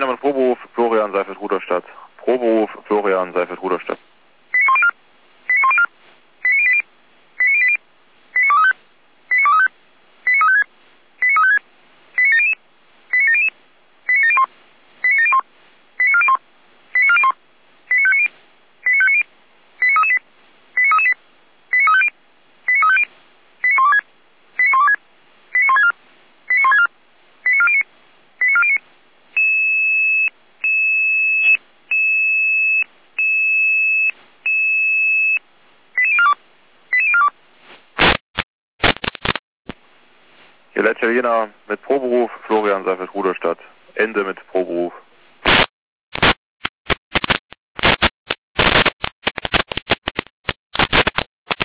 Italiener mit Proberuf, Florian Seifert Ruderstadt. Proberuf, Florian Seifert Ruderstadt. Hier Italiener mit Proberuf, Florian Seifert Ruderstadt. Ende mit Proberuf.